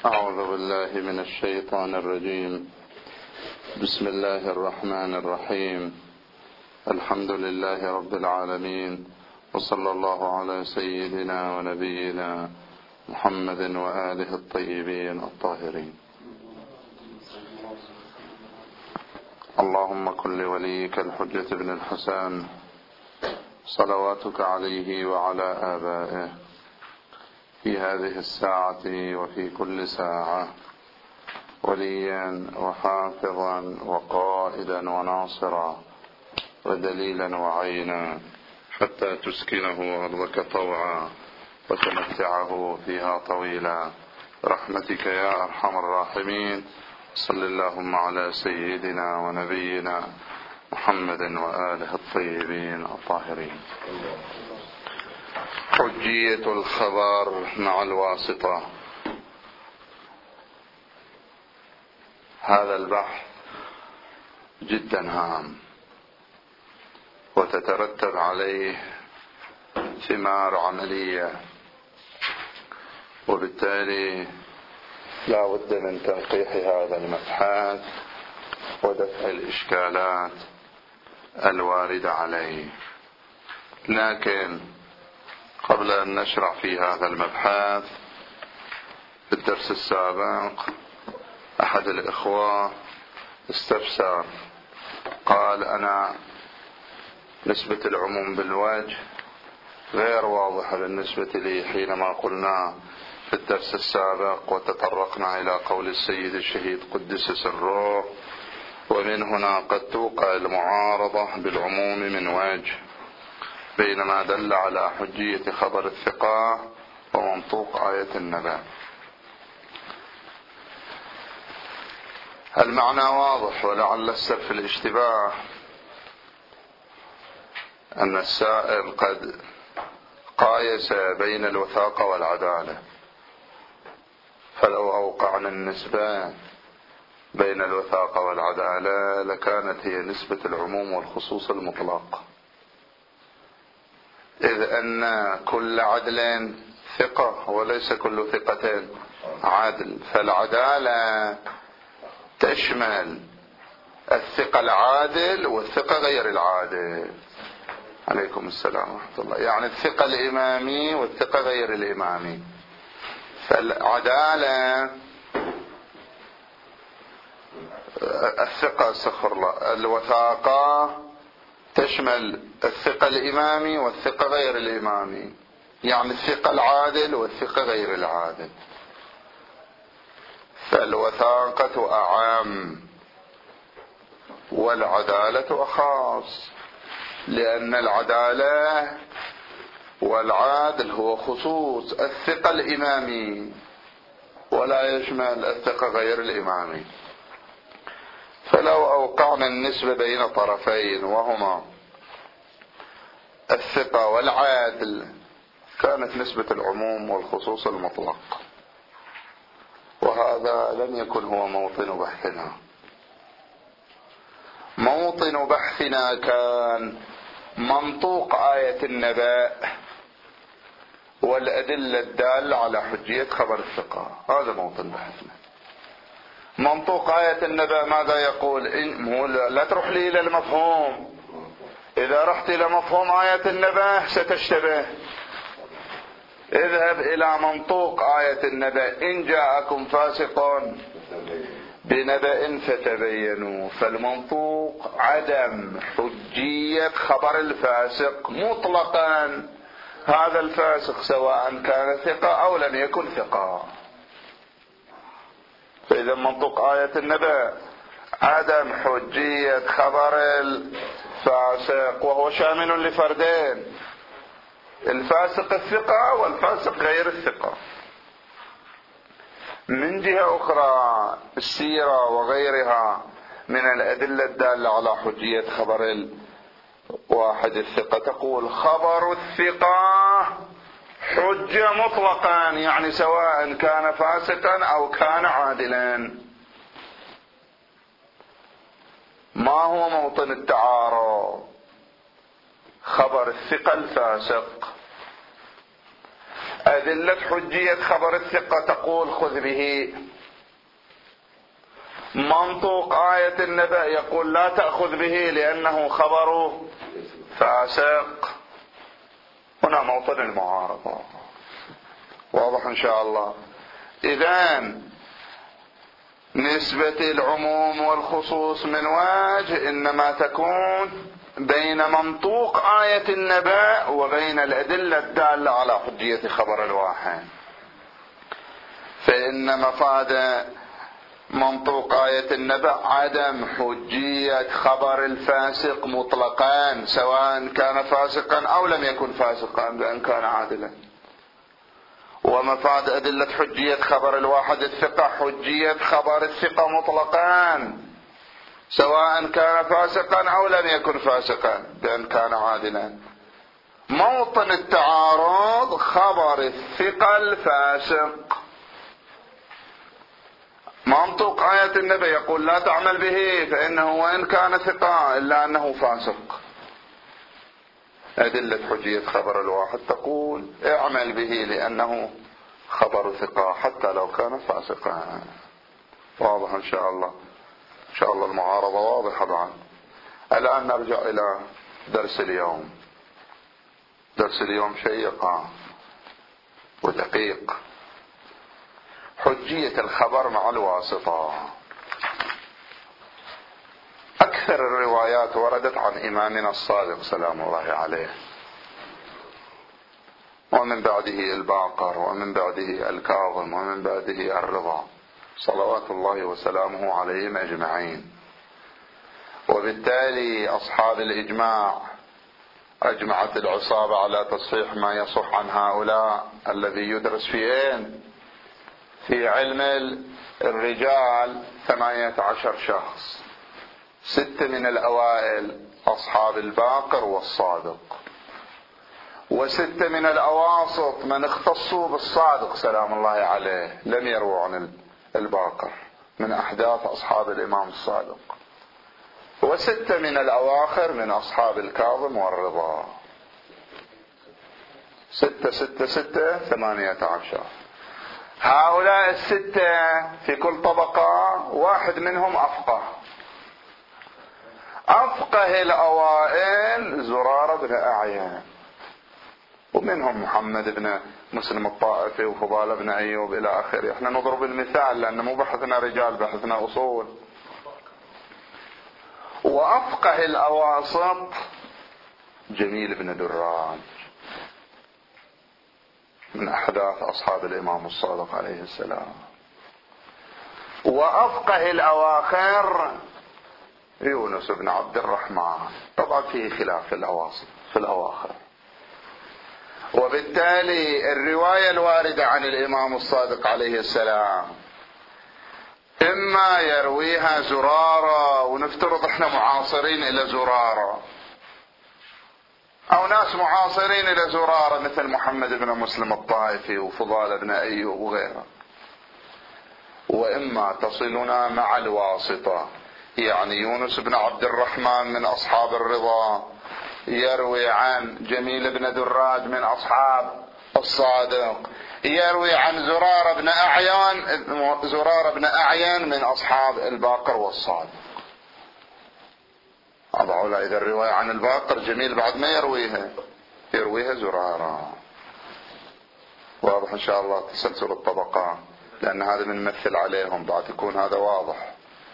أعوذ بالله من الشيطان الرجيم. بسم الله الرحمن الرحيم. الحمد لله رب العالمين، وصلى الله على سيدنا ونبينا محمد وآله الطيبين الطاهرين. اللهم كن لوليك الحجة بن الحسن صلواتك عليه وعلى آبائه في هذه الساعة وفي كل ساعة وليا وحافظا وقائدا وناصرا ودليلا وعينا، حتى تسكنه أرضك طوعا وتمتعه فيها طويلا برحمتك يا أرحم الراحمين. صل اللهم على سيدنا ونبينا محمد وآله الطيبين الطاهرين. حجية الخبر مع الواسطة. هذا البحث جدا هام، وتترتب عليه ثمار عملية، وبالتالي لا بد من تنقيح هذا المبحث ودفع الإشكالات الواردة عليه. لكن قبل أن نشرع في هذا المبحث، في الدرس السابق أحد الإخوة استفسر، قال: أنا نسبة العموم بالوجه غير واضحة بالنسبة لي حينما قلنا في الدرس السابق وتطرقنا إلى قول السيد الشهيد قدس سره: ومن هنا قد توقع المعارضة بالعموم من وجه، بينما دل على حجية خبر الثقة ومنطوق آية النبأ. المعنى واضح، ولعل السر في الاشتباه أن السائل قد قايس بين الوثاقة والعدالة، فلو أوقعنا النسبة بين الوثاقة والعدالة لكانت هي نسبة العموم والخصوص المطلق، إذ أن كل عدل ثقة وليس كل ثقة عدل، فالعدالة تشمل الثقة العادل والثقة غير العادل. عليكم السلام ورحمة الله. يعني الثقة الإمامي والثقة غير الإمامي. فالعدالة الوثاقة تشمل الثقة الإمامي والثقة غير الإمامي، يعني الثقة العادل والثقة غير العادل. فالوثاقة أعم والعدالة أخص، لأن العدالة والعادل هو خصوص الثقة الإمامي ولا يشمل الثقة غير الإمامي. فلو أوقعنا النسبة بين طرفين وهما الثقة والعادل كانت نسبة العموم والخصوص المطلق، وهذا لم يكن هو موطن بحثنا. موطن بحثنا كان منطوق آية النبأ والأدلة الدالة على حجية خبر الثقة. هذا موطن بحثنا. منطوق آية النبأ ماذا يقول؟ لا تروح لي إلى المفهوم. إذا رحت إلى مفهوم آية النبأ ستشتبه. اذهب إلى منطوق آية النبأ: إن جاءكم فاسق بنبأ فتبينوا. فالمنطوق عدم حجية خبر الفاسق مطلقا، هذا الفاسق سواء كان ثقة أو لم يكن ثقة. فإذا منطوق آية النبأ عدم حجية خبر الفاسق، وهو شامل لفردين: الفاسق الثقة والفاسق غير الثقة. من جهة أخرى السيرة وغيرها من الأدلة الدالة على حجية خبر الواحد الثقة تقول: خبر الثقة حجة مطلقا، يعني سواء كان فاسقا أو كان عادلا. ما هو موطن التعارض؟ خبر الثقة الفاسق أدلة حجية خبر الثقة تقول خذ به. منطوق آية النبأ يقول لا تأخذ به لأنه خبر فاسق. هنا موطن المعارضة. واضح إن شاء الله. إذن نسبة العموم والخصوص من وجه إنما تكون بين منطوق آية النبأ وبين الأدلة الدالة على حجية خبر الواحد. فإن مفاد منطوق آية النبأ عدم حجية خبر الفاسق مطلقا، سواء كان فاسقا أو لم يكن فاسقا بأن كان عادلا. ومفاد أدلة حجية خبر الواحد الثقة حجية خبر الثقة مطلقا، سواء كان فاسقا أو لم يكن فاسقا بأن كان عادلا. موطن التعارض خبر الثقة الفاسق. منطق آية النبي يقول لا تعمل به فإنه وإن كان ثقة إلا أنه فاسق. أدلة حجية خبر الواحد تقول اعمل به لأنه خبر ثقة حتى لو كان فاسقا. واضح إن شاء الله. إن شاء الله المعارضة واضحة بعد. الآن نرجع إلى درس اليوم. درس اليوم شيق ودقيق. حجية الخبر مع الواسطة. أكثر الروايات وردت عن إمامنا الصادق سلام الله عليه، ومن بعده الباقر، ومن بعده الكاظم، ومن بعده الرضا، صلوات الله وسلامه عليهم أجمعين. وبالتالي أصحاب الإجماع أجمعت العصابة على تصحيح ما يصح عن هؤلاء الذي يدرس في علم الرجال 18 شخص. 6 من الأوائل أصحاب الباقر والصادق، و6 من الأواسط من اختصوا بالصادق سلام الله عليه لم يرووا عن الباقر من أحداث أصحاب الإمام الصادق، و6 من الأواخر من أصحاب الكاظم والرضا. 6 6 6 18. هؤلاء 6 في كل طبقة واحد منهم أفقه الأوائل زرارة بن أعين، ومنهم محمد بن مسلم الطائفي وفضالة بن أيوب إلى آخره. احنا نضرب المثال لأن مو بحثنا رجال، بحثنا أصول. وأفقه الأواسط جميل بن دراج من أحداث أصحاب الإمام الصادق عليه السلام. وأفقه الأواخر يونس بن عبد الرحمن. طبعا فيه خلاف في الأواسط في الأواخر. وبالتالي الرواية الواردة عن الإمام الصادق عليه السلام إما يرويها زرارة، ونفترض احنا معاصرين إلى زرارة، أو ناس معاصرين إلى زرارة مثل محمد بن مسلم الطائفي وفضالة بن أيوب وغيره، وإما تصلنا مع الواسطة، يعني يونس بن عبد الرحمن من أصحاب الرضا يروي عن جميل بن دراج من أصحاب الصادق، يروي عن زرارة بن أعين من أصحاب الباقر والصادق. هذا إذا الرواية عن الباقر جميل بعد ما يرويها زرارة. واضح إن شاء الله تسلسل الطبقات، لأن هذا بنمثل عليهم بعد يكون هذا واضح.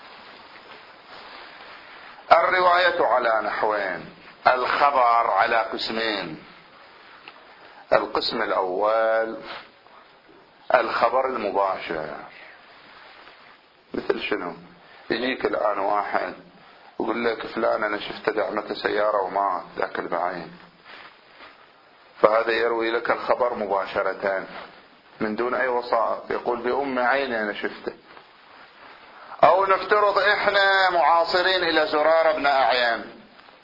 الرواية على نحوين، الخبر على قسمين. القسم الأول الخبر المباشر، مثل شنو؟ يجيك الآن واحد يقول لك فلان أنا شفت دعمة سيارة ومات ذاك البعين، فهذا يروي لك الخبر مباشرة من دون أي وسائط، يقول بأم عيني أنا شفته. أو نفترض إحنا معاصرين إلى زرارة بن أعين،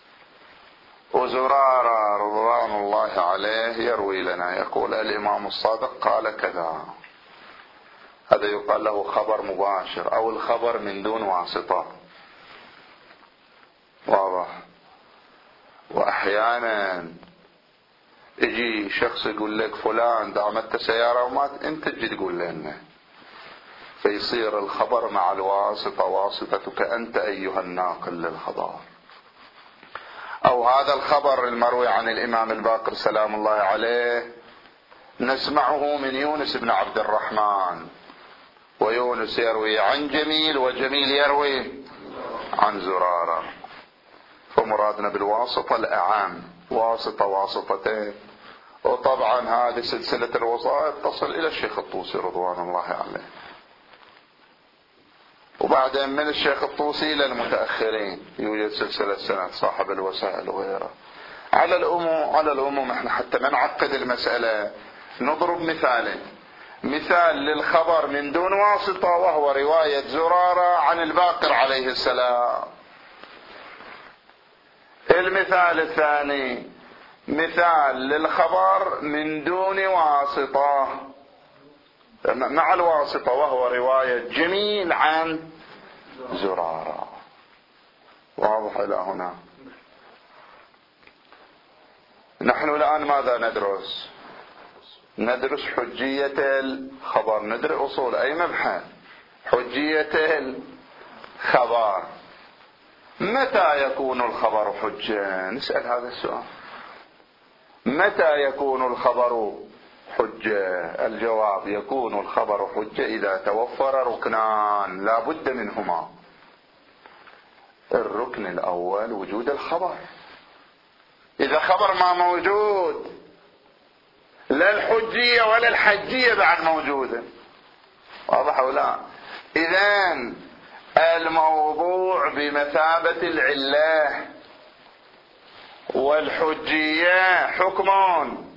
وزرارة رضوان الله عليه يروي لنا يقول الإمام الصادق قال كذا، هذا يقال له خبر مباشر أو الخبر من دون واسطة. واضح. وأحيانا يجي شخص يقول لك فلان دعمت سيارة ومات، انت تجي تقول لنا، فيصير الخبر مع الواسطة واسطتك أنت أيها الناقل للخبر. أو هذا الخبر المروي عن الإمام الباقر سلام الله عليه نسمعه من يونس بن عبد الرحمن، ويونس يروي عن جميل، وجميل يروي عن زرارة. فمرادنا بالواسطة الأعام، واسطة واسطتين. وطبعا هذه سلسلة الوسائط تصل إلى الشيخ الطوسي رضوان الله عليه، وبعدين من الشيخ الطوسي إلى المتأخرين يوجد سلسلة سند صاحب الوسائل وغيره. على العموم احنا حتى ما نعقد المسألة نضرب مثال للخبر من دون واسطة، وهو رواية زرارة عن الباقر عليه السلام. المثال الثاني مثال للخبر من دون واسطة مع الواسطة، وهو رواية جميل عن زرارة. واضح إلى هنا؟ نحن الآن ماذا ندرس؟ ندرس حجية الخبر، ندرس أصول أي مبحث حجية الخبر. متى يكون الخبر حجة؟ نسأل هذا السؤال. متى يكون الخبر حجة؟ الجواب: يكون الخبر حجة إذا توفر ركنان لا بد منهما. الركن الأول وجود الخبر. إذا خبر ما موجود لا الحجية ولا الحجية بعد موجودة. واضح أو لا؟ إذن الموضوع بمثابة العلة، والحجية حكم،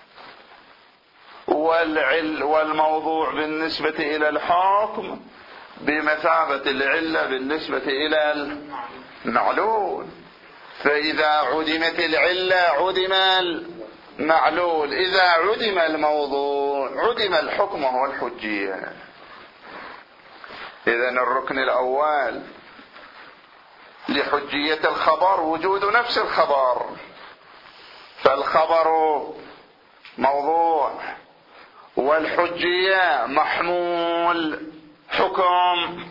والموضوع بالنسبة إلى الحكم بمثابة العلة بالنسبة إلى المعلول. فإذا عدمت العلة عدم المعلول، إذا عدم الموضوع عدم الحكم وهو الحجية. إذن الركن الأول لحجية الخبر وجود نفس الخبر، فالخبر موضوع والحجية محمول حكم،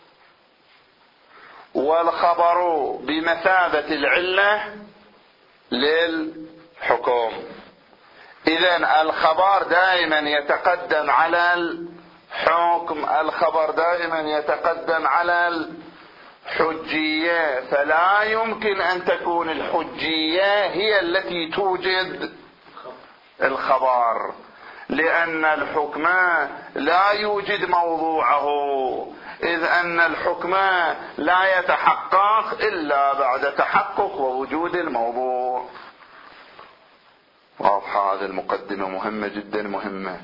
والخبر بمثابة العلة للحكم. إذن الخبر دائما يتقدم على الحكم، الخبر دائما يتقدم على الحجية، فلا يمكن أن تكون الحجية هي التي توجد الخبر، لأن الحكم لا يوجد موضوعه، إذ أن الحكم لا يتحقق إلا بعد تحقق ووجود الموضوع. واضحة؟ هذه المقدمة مهمة جدا مهمة.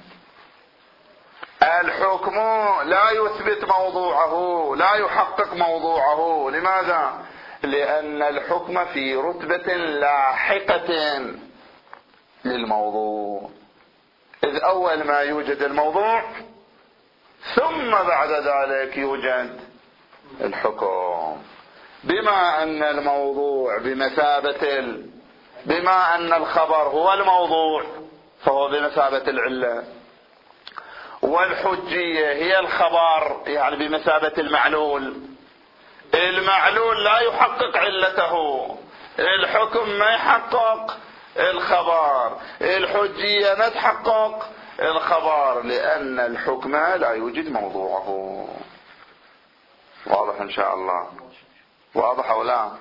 الحكم لا يثبت موضوعه، لا يحقق موضوعه. لماذا؟ لأن الحكم في رتبة لاحقة للموضوع، إذ أول ما يوجد الموضوع ثم بعد ذلك يوجد الحكم. بما أن الموضوع بما أن الخبر هو الموضوع فهو بمثابة العلة، والحجية هي الخبر يعني بمثابة المعلول. المعلول لا يحقق علته، الحكم ما يحقق الخبر، الحجية ما تحقق الخبر، لأن الحكم لا يوجد موضوعه. واضح إن شاء الله؟ واضح أو لا؟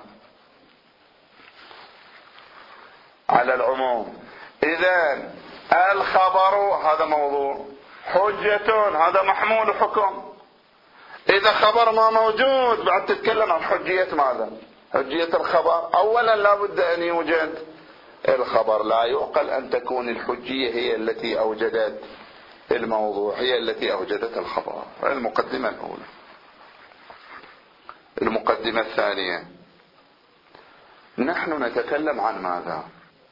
على العموم إذن الخبر هذا موضوع، حجة هذا محمول حكم. إذا خبر ما موجود بعد تتكلم عن حجية ماذا؟ حجية الخبر. أولا لا بد أن يوجد الخبر، لا يعقل أن تكون الحجية هي التي أوجدت الموضوع، هي التي أوجدت الخبر. المقدمة الأولى. المقدمة الثانية، نحن نتكلم عن ماذا؟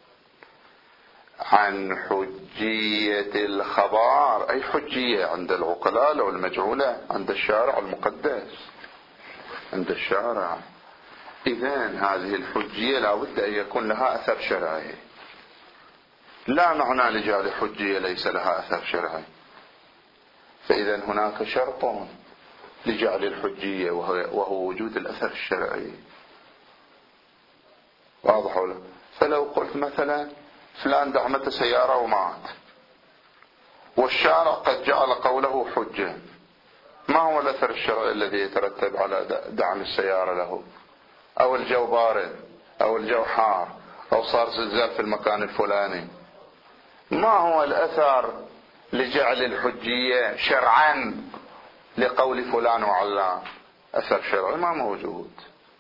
عن حجية الخبر، أي حجية عند العقلاء أو المجهولة عند الشارع المقدس، عند الشارع. إذن هذه الحجية لا بد أن يكون لها أثر شرعي، لا معنى لجعل حجية ليس لها أثر شرعي. فإذا هناك شرط لجعل الحجية وهو وجود الأثر الشرعي. واضح ولا؟ فلو قلت مثلا فلان دعمته سيارة ومات، والشارع قد جعل قوله حجة، ما هو الأثر الشرعي الذي يترتب على دعم السيارة له؟ أو الجو بارد أو الجو حار أو صار زلزال في المكان الفلاني، ما هو الأثر لجعل الحجية شرعا لقول فلان وعلان؟ أثر شرعي ما موجود.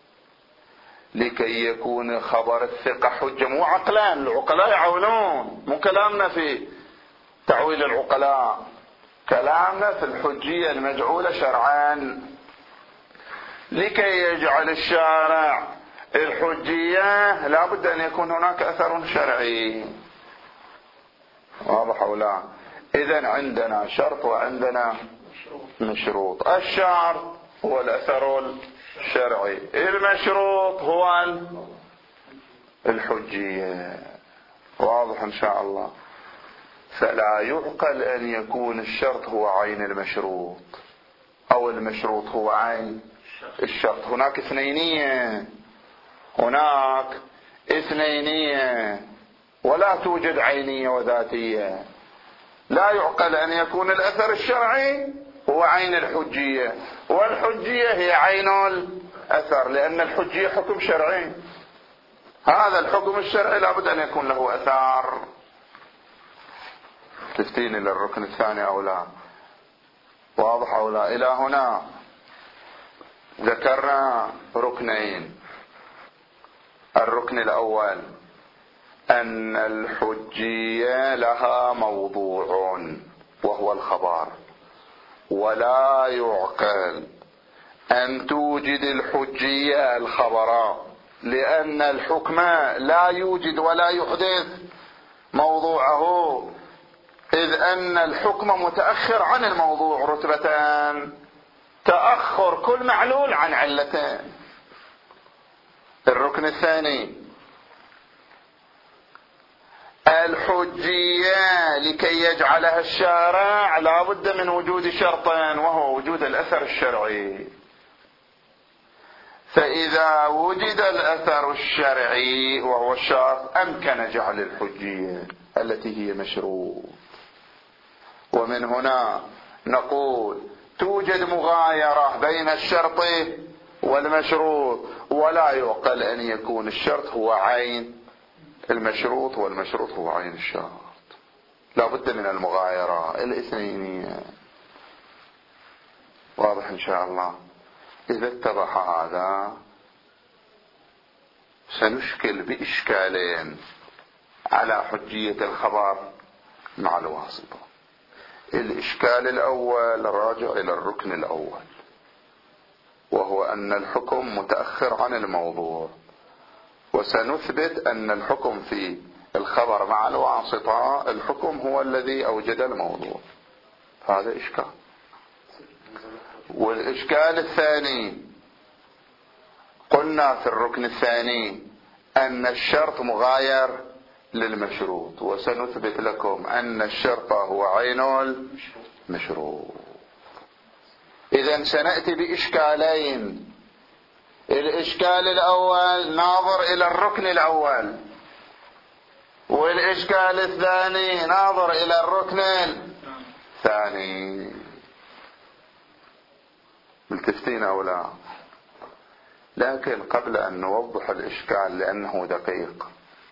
لكي يكون خبر الثقة حجة، مو عقلان، العقلاء يعولون، مو كلامنا في تعويل العقلاء، كلامنا في الحجية المجعولة شرعا. لكي يجعل الشارع الحجية لا بد أن يكون هناك أثر شرعي. واضح أو لا؟ إذن عندنا شرط وعندنا مشروط. الشرط هو الأثر الشرعي، المشروط هو الحجية. واضح إن شاء الله؟ فلا يعقل أن يكون الشرط هو عين المشروط أو المشروط هو عين الشرط. هناك اثنينية، هناك اثنينية، ولا توجد عينية وذاتية. لا يعقل أن يكون الأثر الشرعي هو عين الحجية، والحجية هي عين الأثر، لأن الحجية حكم شرعي. هذا الحكم الشرعي لابد أن يكون له أثار. تفتيني للركن الثاني أو لا؟ واضح أو لا؟ إلى هنا ذكرنا ركنين. الركن الأول أن الحجية لها موضوع وهو الخبر، ولا يعقل أن توجد الحجية الخبر، لأن الحكم لا يوجد ولا يحدث موضوعه، إذ أن الحكم متأخر عن الموضوع رتبتان، تأخر كل معلول عن علتين. الركن الثاني الحجية لكي يجعلها الشارع لا بد من وجود شرط وهو وجود الأثر الشرعي. فإذا وجد الأثر الشرعي وهو الشرط أمكن جعل الحجية التي هي مشروط. ومن هنا نقول توجد مغايرة بين الشرط والمشروط، ولا يعقل أن يكون الشرط هو عين المشروط والمشروط هو عين الشرط. لا بد من المغايرة الاثنينية. واضح إن شاء الله؟ إذا اتضح هذا سنشكل بإشكالين على حجية الخبر مع الواسطة. الإشكال الأول راجع إلى الركن الأول، وهو أن الحكم متأخر عن الموضوع، وسنثبت أن الحكم في الخبر مع الواسطة الحكم هو الذي أوجد الموضوع. هذا إشكال. والإشكال الثاني قلنا في الركن الثاني أن الشرط مغاير للمشروط، وسنثبت لكم أن الشرط هو عين المشروط. إذن سنأتي بإشكالين. الإشكال الأول ناظر إلى الركن الأول، والإشكال الثاني ناظر إلى الركن الثاني. ملتفتين أو لا؟ لكن قبل أن نوضح الإشكال لأنه دقيق،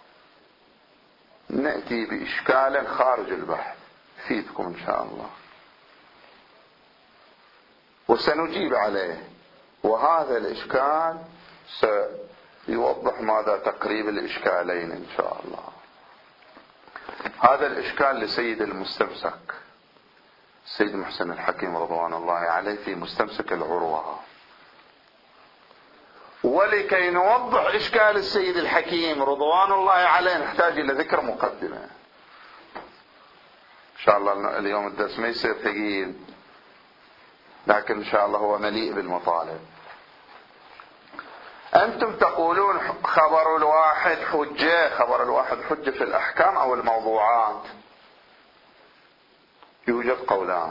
نأتي بإشكال خارج البحث يفيدكم إن شاء الله، وسنجيب عليه. وهذا الإشكال سيوضح ماذا تقريب الإشكالين إن شاء الله. هذا الإشكال لسيد المستمسك السيد محسن الحكيم رضوان الله عليه في مستمسك العروة. ولكي نوضح إشكال السيد الحكيم رضوان الله عليه نحتاج إلى ذكر مقدمة. إن شاء الله اليوم الدرس ما يصير ثقيل، لكن إن شاء الله هو مليء بالمطالب. أنتم تقولون خبر الواحد حجة. خبر الواحد حجة في الأحكام أو الموضوعات؟ يوجد قولان.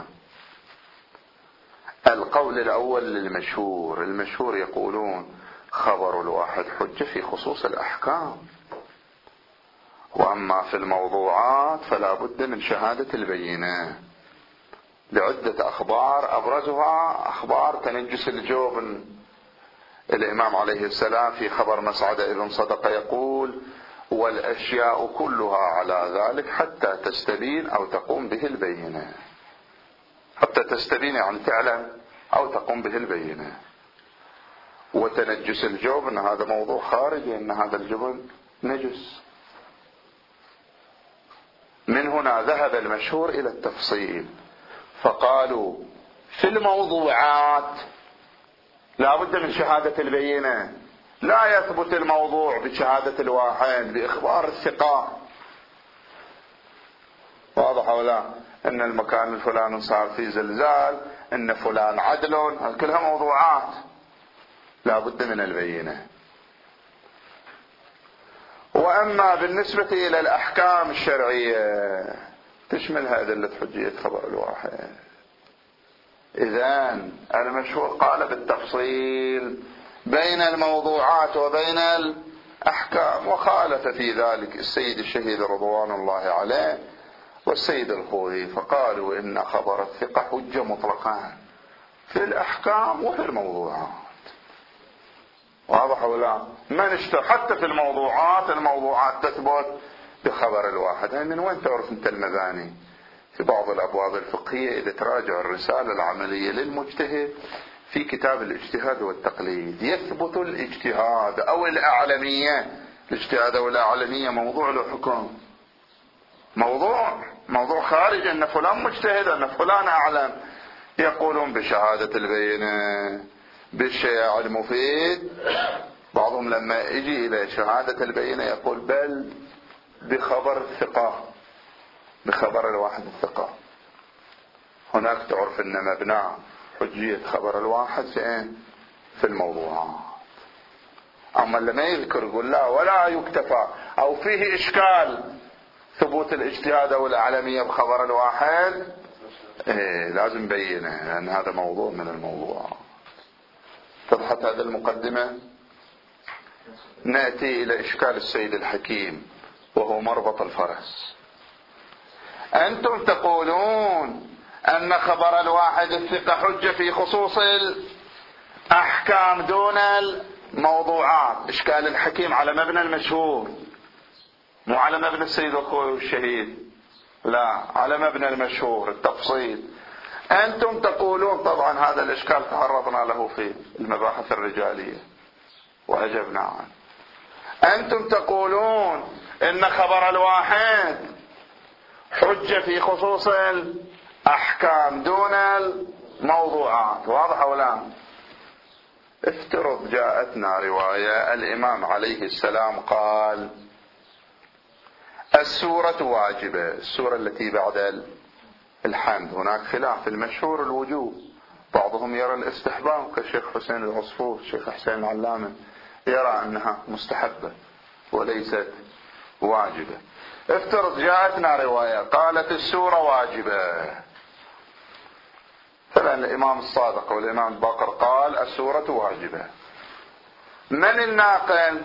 القول الأول للمشهور. المشهور يقولون خبر الواحد حجة في خصوص الأحكام، وأما في الموضوعات فلا بد من شهادة البينة لعدة أخبار، أبرزها أخبار تنجس الجبن. الإمام عليه السلام في خبر مسعدة ابن صدقة يقول: والأشياء كلها على ذلك حتى تستبين أو تقوم به البينة. حتى تستبين يعني تعلم أو تقوم به البينة. وتنجس الجبن هذا موضوع خارجي، أن هذا الجبن نجس. من هنا ذهب المشهور إلى التفصيل، فقالوا في الموضوعات لا بد من شهادة البينة. لا يثبت الموضوع بشهادة الواحد بإخبار الثقة. واضح ولا؟ ان المكان الفلاني صار فيه زلزال، ان فلان عدل، كلها موضوعات لا بد من البينة. واما بالنسبة الى الاحكام الشرعية تشملها ادلة حجية خبر الواحد. اذن المشهور قال بالتفصيل بين الموضوعات وبين الاحكام، وخالف في ذلك السيد الشهيد رضوان الله عليه والسيد الخوئي، فقالوا إن خبر الثقة حجة مطلقا في الأحكام وفي الموضوعات. واضح ولا؟ حتى في الموضوعات تثبت بخبر الواحد. من وين تعرف انت المباني؟ في بعض الأبواب الفقهية إذا تراجع الرسالة العملية للمجتهد في كتاب الاجتهاد والتقليد يثبت الاجتهاد أو الأعلمية. الاجتهاد أو الأعلمية موضوع له حكم، موضوع خارج، أن فلان مجتهد، أن فلان أعلم. يقولون بشهادة البينة بالشيء المفيد. بعضهم لما يجي إلى شهادة البينة يقول بل بخبر الثقة، بخبر الواحد الثقة. هناك تعرف أن مبنى حجية خبر الواحد في الموضوعات. أما لما يذكر يقول لا ولا يكتفى أو فيه إشكال ثبوت الاجتهاد أو الأعلمية بخبر الواحد، لازم بينه، لأن هذا موضوع من الموضوع. تضحت هذا المقدمة. نأتي إلى إشكال السيد الحكيم وهو مربط الفرس. أنتم تقولون أن خبر الواحد الثقة حجة في خصوص الأحكام دون الموضوعات. إشكال الحكيم على مبنى المشهور، مو على مبنى السيد الخوئي والشهيد، لا على مبنى المشهور التفصيل. أنتم تقولون، طبعا هذا الإشكال تعرضنا له في المباحث الرجالية وأجبنا عنه. أنتم تقولون إن خبر الواحد حجة في خصوص الأحكام دون الموضوعات. واضح أو لا؟ افترض جاءتنا رواية الإمام عليه السلام قال السورة واجبة، السورة التي بعد الحمد. هناك خلاف، المشهور الوجوب، بعضهم يرى الاستحباب كالشيخ حسين العصفور، الشيخ حسين العلامة يرى أنها مستحبة وليست واجبة. افترض جاءتنا رواية قالت السورة واجبة، فلان الإمام الصادق والإمام الباقر قال السورة واجبة. من الناقل؟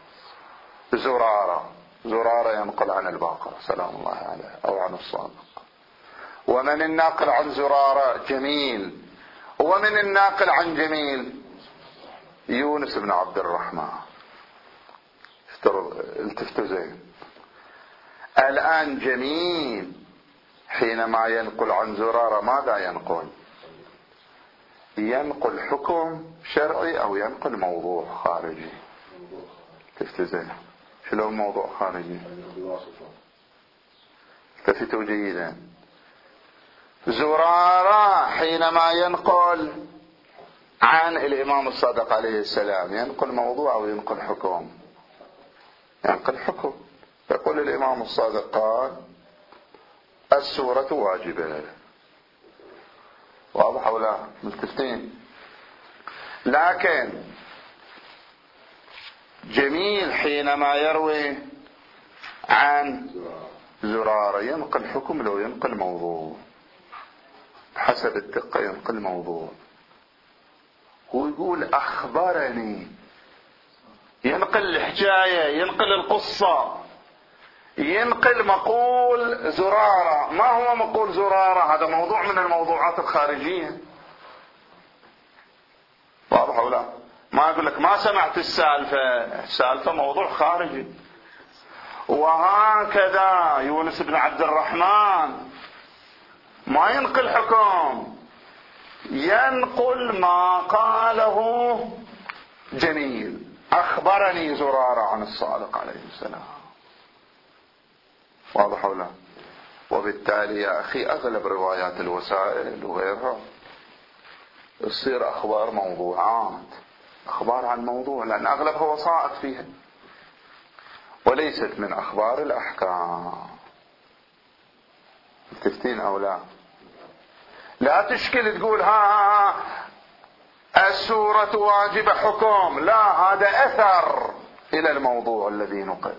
زرارة ينقل عن الباقر سلام الله عليه أو عن الصادق. ومن الناقل عن زرارة؟ جميل. ومن الناقل عن جميل؟ يونس بن عبد الرحمن. التفتوا زين. الآن جميل حينما ينقل عن زرارة ماذا ينقل؟ ينقل حكم شرعي أو ينقل موضوع خارجي؟ تفتوا زين. شلون موضوع خارجي؟ التفتوا جيدا. زرارة حينما ينقل عن الإمام الصادق عليه السلام ينقل موضوع أو ينقل حكم؟ ينقل حكم. يقول الإمام الصادق قال السورة واجبة. واضح ولا؟ ملتفتين. لكن جميل حينما يروي عن زرارة ينقل حكم لو ينقل موضوع، حسب الدقة ينقل موضوع. هو يقول أخبرني، ينقل الحكاية، ينقل القصة، ينقل مقول زرارة. ما هو مقول زرارة؟ هذا موضوع من الموضوعات الخارجية، واضح أو لا؟ ما أقول لك ما سمعت السالفة موضوع خارجي. وهكذا يونس بن عبد الرحمن ما ينقل حكم، ينقل ما قاله جميل، أخبرني زرارة عن الصادق عليه السلام، واضح أو لا؟ وبالتالي يا أخي أغلب روايات الوسائل وغيرها تصير أخبار موضوعات، أخبار عن موضوع، لأن أغلبها وسائط فيها وليست من أخبار الأحكام. تفتين أو لا؟ لا تشكل تقول ها السورة واجبة حكم، لا، هذا أثر إلى الموضوع الذي نقل،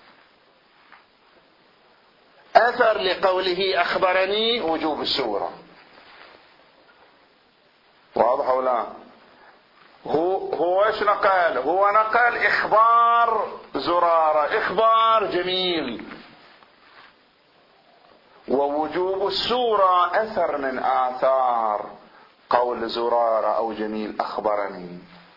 أثر لقوله أخبرني وجوب السورة، واضح أو لا؟ هو ايش نقل؟ هو نقل إخبار زرارة، إخبار جميل، ووجوب السورة أثر من آثار قول زرارة أو جميل أخبرني،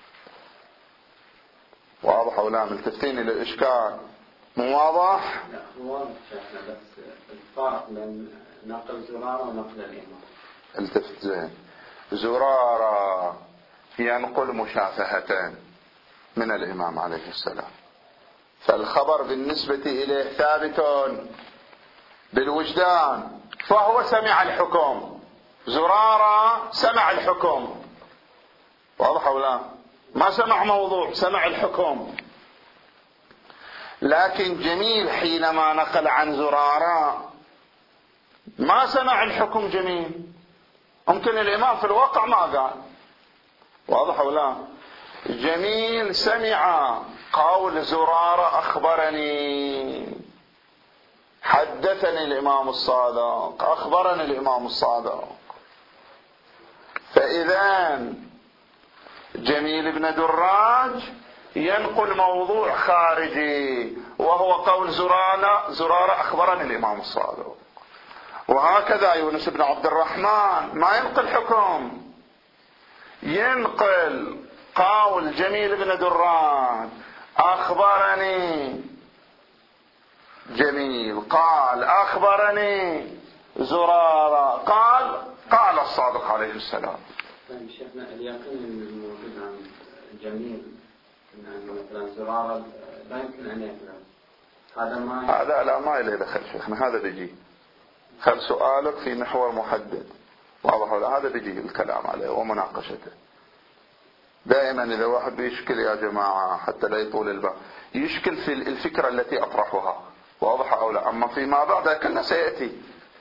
واضح أو لا؟ ملتفتين إلى الإشكال؟ مو واضح؟ لا واضح شيخنا، بس الفرق بين نقل زرارة ونقل الإمام. التفت زين. زرارة ينقل مشافهتين من الإمام عليه السلام، فالخبر بالنسبة إليه ثابت بالوجدان، فهو سمع الحكم. زرارة سمع الحكم، واضح أو لا؟ ما سمع موضوع، سمع الحكم. لكن جميل حينما نقل عن زرارة ما سمع الحكم جميل، ممكن الإمام في الواقع ما قال، واضح أو لا؟ جميل سمع قول زرارة أخبرني، حدثني الإمام الصادق، أخبرني الإمام الصادق. فإذا جميل بن دراج ينقل موضوع خارجي وهو قول زرارة أخبرني الإمام الصادق. وهكذا يونس بن عبد الرحمن ما ينقل حكم، ينقل قول جميل بن دراج أخبرني جميل، قال أخبرني زرارة، قال الصادق عليه السلام. طيب شيخنا، اليقين الموجود عن جميل أن مثلا زرارة لا يمكن أن يكذب، هذا ما إليه دخل شيخنا، هذا بيجي. خل سؤالك في محور محدد، واضح ولا؟ هذا بيجي الكلام عليه ومناقشته. دائما إذا واحد بيشكل يا جماعة حتى لا يطول الباب، يشكل في الفكرة التي أطرحها، واضح أو لا؟ أما فيما بعد كلنا سيأتي.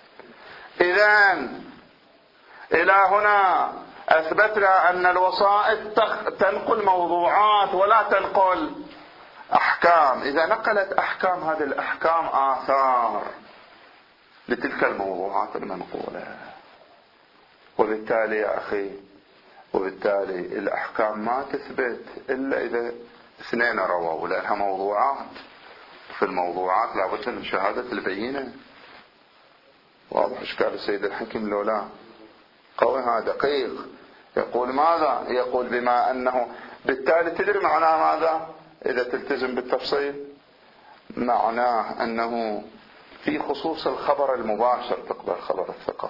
إذن إلى هنا أثبتنا أن الوسائط تنقل موضوعات ولا تنقل أحكام. إذا نقلت أحكام، هذه الأحكام آثار لتلك الموضوعات المنقولة. وبالتالي يا أخي، وبالتالي الأحكام ما تثبت إلا إذا اثنين رووا، لأنها موضوعات، في الموضوعات لابد من شهادة البينة. واضح إشكال السيد الحكيم لولا قوي هذا دقيق. يقول ماذا؟ يقول بما أنه بالتالي تدري معناه ماذا إذا تلتزم بالتفصيل؟ معناه أنه في خصوص الخبر المباشر تقبل خبر الثقة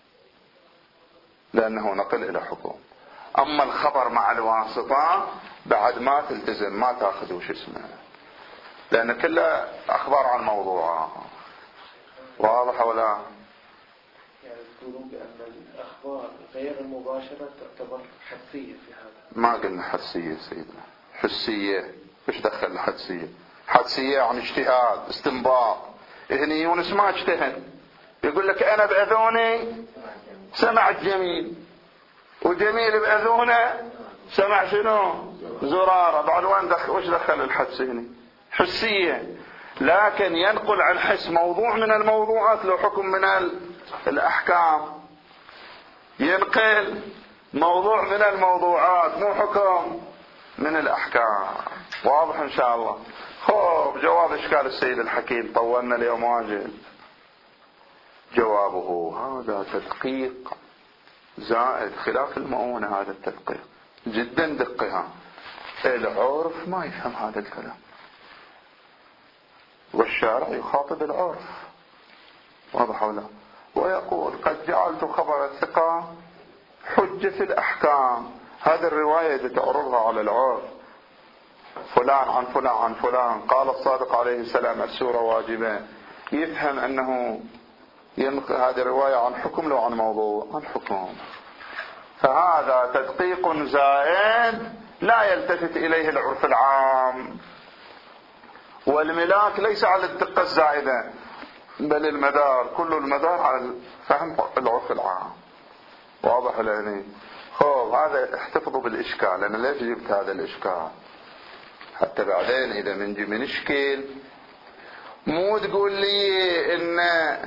لأنه نقل إلى حكم. أما الخبر مع الواسطة بعد ما تلتزم، ما تأخذ وش اسمه، لأن كله أخبار عن موضوعها. واضح ولا؟ يعني تقولون بأن الأخبار غير المباشرة تعتبر حسية في هذا؟ ما قلنا حسية سيدنا، حسية. ايش دخل الحسية؟ حسية عن اجتهاد، استنباط. هني يونس ما اجتهد، يقول لك أنا بأذوني سمع جميل، وجميل بأذونه سمع شنو؟ زرارة بعد وين وش دخل الحدس هنا؟ حسية، لكن ينقل عن حس موضوع من الموضوعات له حكم من الأحكام، ينقل موضوع من الموضوعات مو حكم من الأحكام. واضح إن شاء الله؟ خب جواب إشكال السيد الحكيم، طولنا اليوم واجد. جوابه هذا تدقيق زائد خلاف المؤونة، هذا التدقيق جدا دقها. العرف ما يفهم هذا الكلام، والشارع يخاطب العرف، واضح ولا؟ ويقول قد جعلت خبر الثقة حجة في الأحكام. هذه الرواية إذا تعرضها على العرف، فلان عن فلان عن فلان قال الصادق عليه السلام السورة واجبة، يفهم أنه هذه الرواية عن حكم لو عن موضوع؟ عن حكم. فهذا تدقيق زائد لا يلتفت إليه العرف العام، والملاك ليس على الدقة الزائدة، بل المدار كل المدار على فهم العرف العام. واضح لاني؟ خب هذا احتفظوا بالإشكال. أنا ليش جبت هذا الإشكال؟ حتى بعدين إذا منجي من إشكال مو تقول لي إن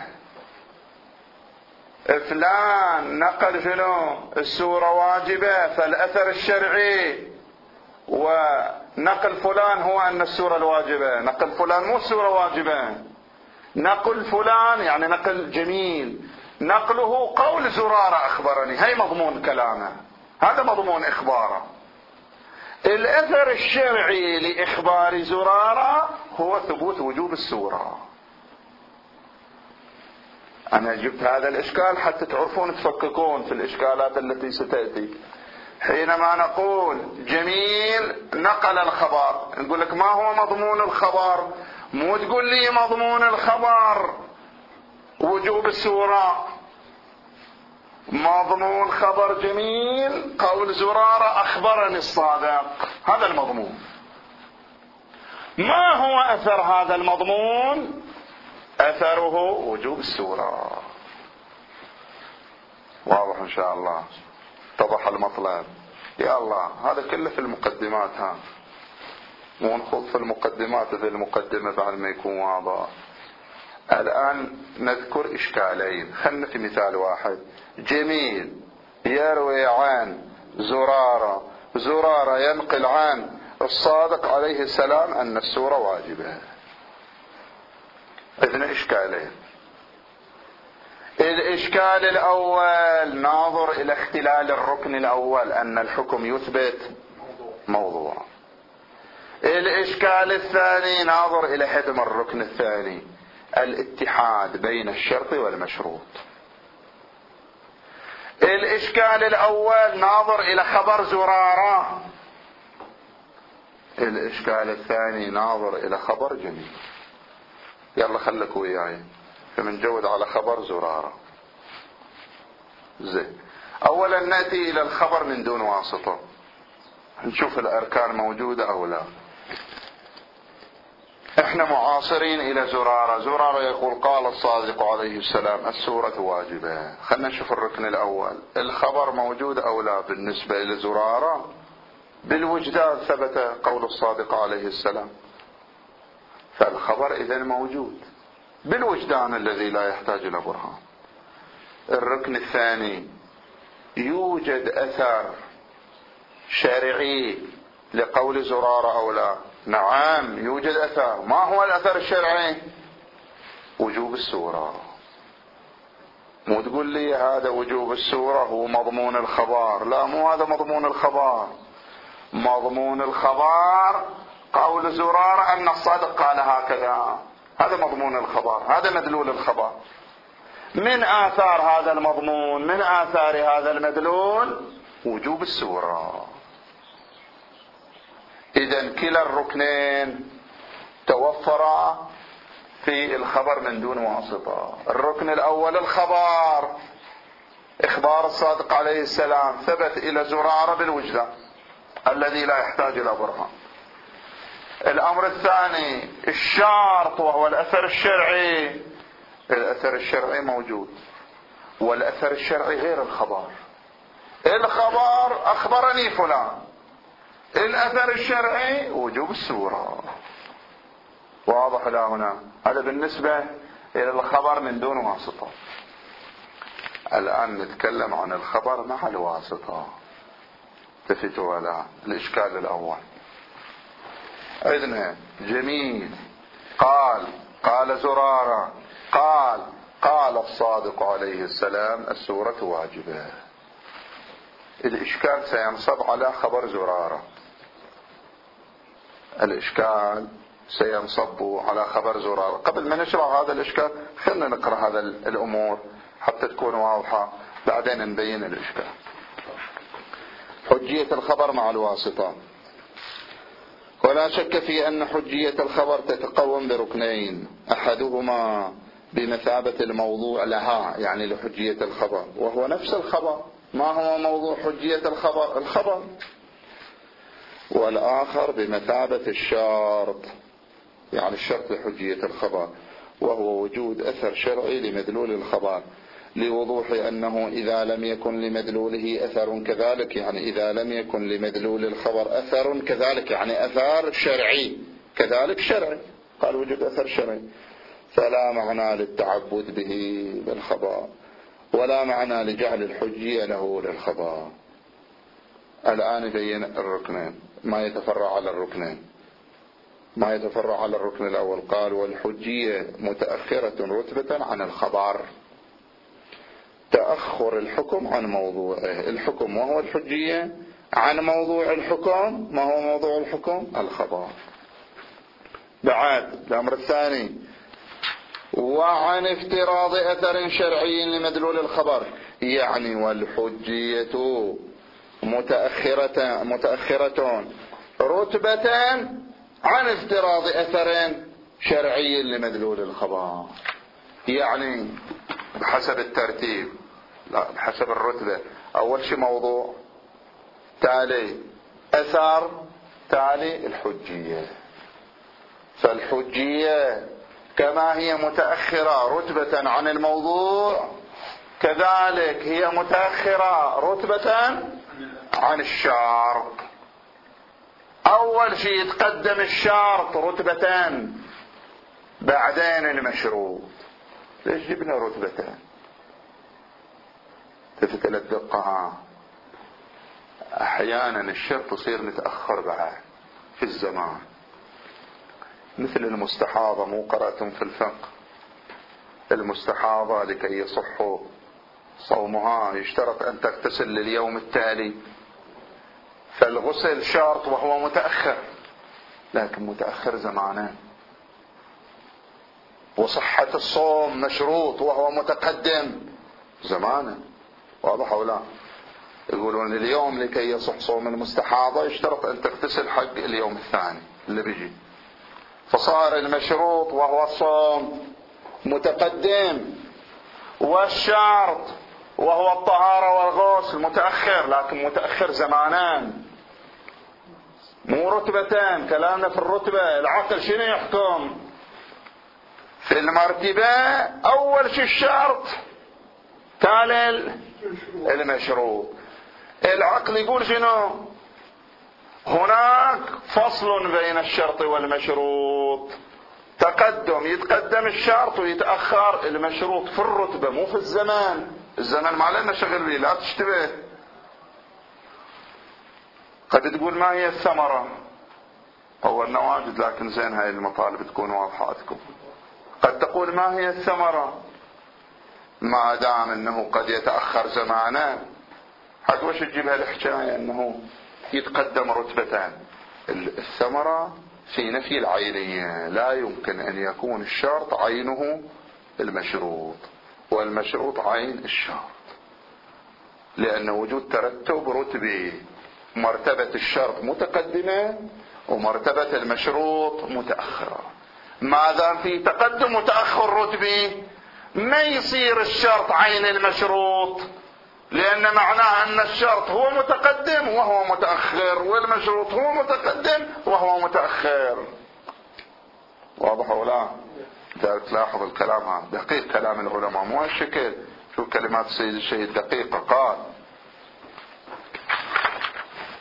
فلان نقل شنو السورة واجبة فالأثر الشرعي، ونقل فلان هو أن السورة الواجبة. نقل فلان مو السورة واجبة، نقل فلان يعني نقل جميل، نقله قول زرارة أخبرني، هي مضمون كلامه، هذا مضمون إخباره. الأثر الشرعي لإخبار زرارة هو ثبوت وجوب السورة. أنا جبت هذا الإشكال حتى تعرفون تفككون في الإشكالات التي ستأتي. حينما نقول جميل نقل الخبر، نقول لك ما هو مضمون الخبر؟ مو تقول لي مضمون الخبر وجوب السورة. مضمون خبر جميل قول زرارة أخبرني الصادق، هذا المضمون. ما هو أثر هذا المضمون؟ أثره وجوب السورة. واضح إن شاء الله؟ اتضح المطلب؟ يا الله هذا كله في المقدمات، ها مو نخوض في المقدمات في المقدمة بعد ما يكون واضح. الآن نذكر إشكالين. خلنا في مثال واحد. جميل يروي عن زرارة، زرارة ينقل عن الصادق عليه السلام أن السورة واجبة. إذن إشكالين. الإشكال الأول ناظر إلى اختلال الركن الأول أن الحكم يثبت موضوع. الإشكال الثاني ناظر إلى هدم الركن الثاني، الاتحاد بين الشرط والمشروط. الإشكال الأول ناظر إلى خبر زرارة، الإشكال الثاني ناظر إلى خبر جميل. يلا خلك وياي فمنجود على خبر زرارة. زين، أولا نأتي إلى الخبر من دون واسطة، نشوف الأركان موجودة أو لا. احنا معاصرين إلى زرارة. زرارة يقول قال الصادق عليه السلام السورة واجبة. خلنا نشوف الركن الأول، الخبر موجود أو لا بالنسبة إلى زرارة؟ بالوجدان ثبت قول الصادق عليه السلام، فالخبر إذن موجود بالوجدان الذي لا يحتاج إلى برهان. الركن الثاني، يوجد أثر شرعي لقول زرارة أو لا؟ نعم يوجد أثر. ما هو الأثر الشرعي؟ وجوب السورة. مو تقول لي هذا وجوب السورة هو مضمون الخبر، لا مو هذا مضمون الخبر. مضمون الخبر قول زرارة أن الصادق قال هكذا، هذا مضمون الخبر، هذا مدلول الخبر. من آثار هذا المضمون، من آثار هذا المدلول وجوب السورة. إذن كلا الركنين توفرا في الخبر من دون واسطة. الركن الأول الخبر، إخبار الصادق عليه السلام ثبت إلى زرارة بالوجدان الذي لا يحتاج إلى برهان. الأمر الثاني الشرط وهو الأثر الشرعي. الأثر الشرعي موجود، والأثر الشرعي غير الخبر. الخبر أخبرني فلان، الأثر الشرعي وجوب الصورة. واضح لا هنا؟ هذا بالنسبة إلى الخبر من دون واسطة. الآن نتكلم عن الخبر مع الواسطة. التفتوا على الإشكال الأول. عندنا جميل قال زرارة قال الصادق عليه السلام السورة واجبة. الإشكال سينصب على خبر زرارة. الإشكال سينصب على خبر زرارة. قبل ما نشرح هذا الإشكال خلنا نقرأ هذا الأمور حتى تكون واضحة، بعدين نبين الإشكال. حجية الخبر مع الواسطة. ولا شك في أن حجية الخبر تتقوم بركنين، أحدهما بمثابة الموضوع لها، يعني لحجية الخبر، وهو نفس الخبر. ما هو موضوع حجية الخبر. والآخر بمثابة الشرط، يعني الشرط لحجية الخبر، وهو وجود أثر شرعي لمدلول الخبر، لوضوح أنه إذا لم يكن لمدلوله أثر كذلك، يعني إذا لم يكن لمدلول الخبر أثر كذلك، يعني أثر شرعي كذلك شرعي، قال وجود أثر شرعي، فلا معنى للتعبد به بالخبر، ولا معنى لجعل الحجية له للخبر. الآن يبين الركنين، ما يتفرع على الركنين. ما يتفرع على الركن الأول، قال والحجية متأخرة رتبة عن الخبر، تأخر الحكم عن موضوعه. الحكم وهو الحجية عن موضوع الحكم. ما هو موضوع الحكم؟ الخبر. بعد الأمر الثاني، وعن افتراض أثر شرعي لمدلول الخبر، يعني والحجية متأخرة رتبة عن افتراض أثر شرعي لمدلول الخبر، يعني بحسب الترتيب، لا بحسب الرتبة. أول شيء موضوع، تالي أثر، تالي الحجية. فالحجية كما هي متأخرة رتبة عن الموضوع، كذلك هي متأخرة رتبة عن الشرط. أول شيء يتقدم الشرط رتبتان، بعدين المشروط. ليش جبنا رتبتان؟ تفتل الدقة. أحيانا الشرط يصير متأخر بعد في الزمان، مثل المستحاضة. مو قرأتم في الفقه المستحاضة لكي يصح صومها يشترط أن تغتسل لليوم التالي، فالغسل شرط وهو متأخر، لكن متأخر زمانا. وصحة الصوم مشروط وهو متقدم زمانا. واضح ولا؟ يقولون اليوم لكي يصح صوم المستحاضة يشترط أن تغتسل حق اليوم الثاني اللي بيجي، فصار المشروط وهو الصوم متقدم، والشرط وهو الطهارة والغسل متأخر، لكن متأخر زمانان مو رتبتين. كلامنا في الرتبة. العقل شنو يحكم في المرتبة؟ أول شيء الشرط، تالي المشروط. العقل يقول شنو؟ هناك فصل بين الشرط والمشروط، تقدم، يتقدم الشرط ويتأخر المشروط في الرتبة مو في الزمان. الزمان ما لنا شغل به، لا تشتبه. قد تقول ما هي الثمرة؟ هو النواجد، لكن زين هاي المطالب تكون واضحة عندكم. قد تقول ما هي الثمرة؟ ما دام انه قد يتأخر زمانا، حق وش تجيبها الحكاية انه يتقدم رتبتان؟ الثمرة في نفي العينية، لا يمكن ان يكون الشرط عينه المشروط والمشروط عين الشرط، لان وجود ترتب رتبي، مرتبة الشرط متقدمة ومرتبة المشروط متأخرة. ما دام في تقدم وتأخر رتبي ما يصير الشرط عين المشروط، لأن معناه أن الشرط هو متقدم وهو متأخر، والمشروط هو متقدم وهو متأخر. واضح ولا؟ تلاحظ الكلام هذا دقيق، كلام العلماء مو هالشكل. شو كلمات سيد الشهيد دقيقة. قال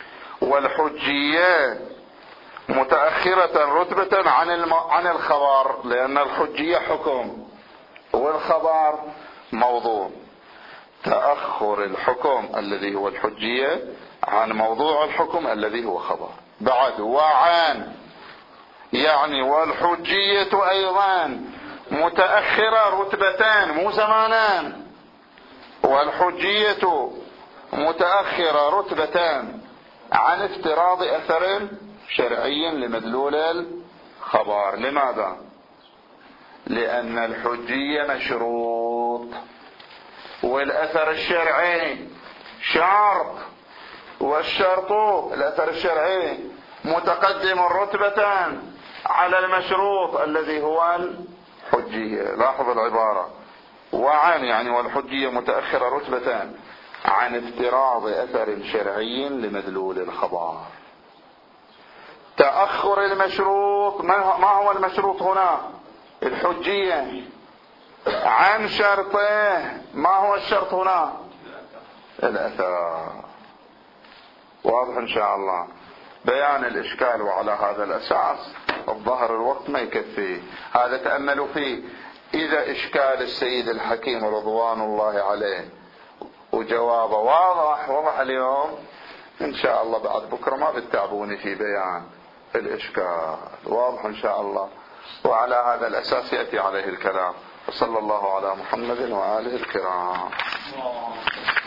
والحجية متأخرة رتبة عن الخبر، لأن الحجية حكم والخبر موضوع. تأخر الحكم الذي هو الحجية عن موضوع الحكم الذي هو خبر. بعد وعن يعني والحجية أيضا متأخرة رتبتان مو زمانان، والحجية متأخرة رتبتان عن افتراض أثر شرعي لمدلول الخبر. لماذا؟ لأن الحجية مشروط والأثر الشرعي شرط، والشرط الأثر الشرعي متقدم رتبة على المشروط الذي هو الحجية. لاحظ العبارة وعن يعني والحجية متأخرة رتبة عن افتراض أثر شرعي لمدلول الخبر. تأخر المشروط، ما هو المشروط هنا؟ الحجية عن شرطه. ما هو الشرط هنا؟ الأثر. واضح إن شاء الله بيان الإشكال. وعلى هذا الأساس الظهر الوقت ما يكفي، هذا تأملوا فيه. إذا إشكال السيد الحكيم رضوان الله عليه وجوابه واضح اليوم، إن شاء الله بعد بكرة ما بتتعبوني في بيان الإشكال. واضح إن شاء الله. وعلى هذا الأساس يأتي عليه الكلام. وصلى الله على محمد وآله الكرام.